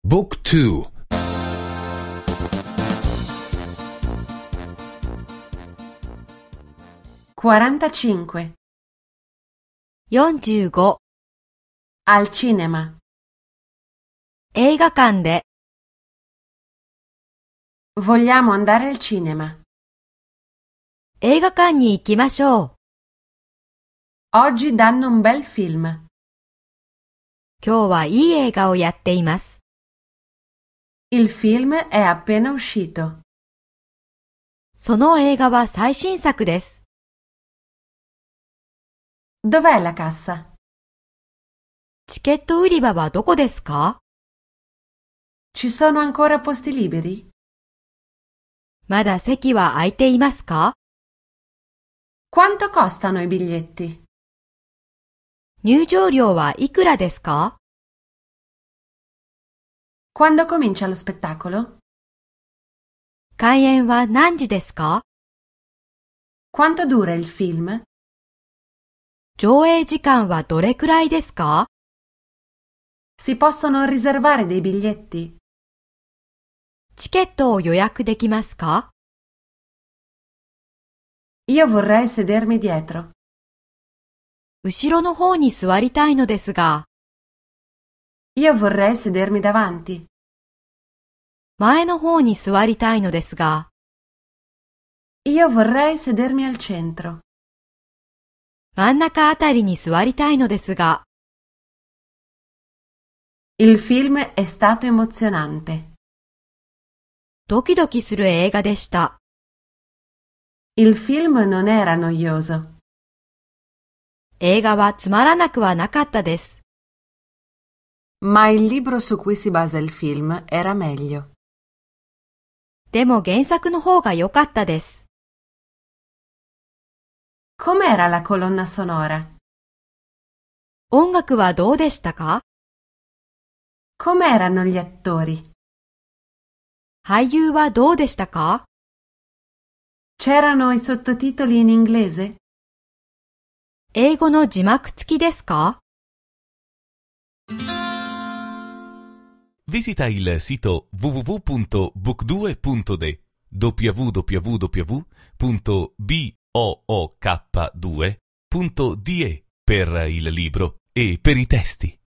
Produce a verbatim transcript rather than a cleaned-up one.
Book two. quarantacinque. よんじゅうご Al cinema. 映画館で Vogliamo andare al cinema. 映画館に行きましょう。 Oggi danno un bel film. 今日はいい映画をやっています。 Il film è appena uscito. その映画は最新作です。 Dov'è la cassa? チケット売り場はどこですか？ Ci sono ancora posti liberi? まだ席は空いていますか？ Quanto costano i biglietti? 入場料はいくらですか？ Quando comincia lo spettacolo? 開演は何時ですか？ Quanto dura il film? 上映時間はどれくらいですか？ Si possono riservare dei biglietti? チケットを予約できますか？ Io vorrei sedermi dietro. 後ろの方に座りたいのですが、 Io vorrei sedermi davanti. 前の方に座りたいのですが、 Io vorrei sedermi al centro. 真ん中あたりに座りたいのですが、 Il film è stato emozionante. ドキドキする映画でした。 Il film non era noioso. 映画はつまらなくはなかったです。 Ma il libro su cui si basa il film era meglio. でも原作の方が良かったです。 Com'era la colonna sonora? 音楽はどうでしたか？ Com'erano gli attori? 俳優はどうでしたか？ C'erano i sottotitoli in inglese? 英語の字幕付きですか？ Visita il sito w w w punto book due punto d w w w punto book due punto d e per il libro e per i testi.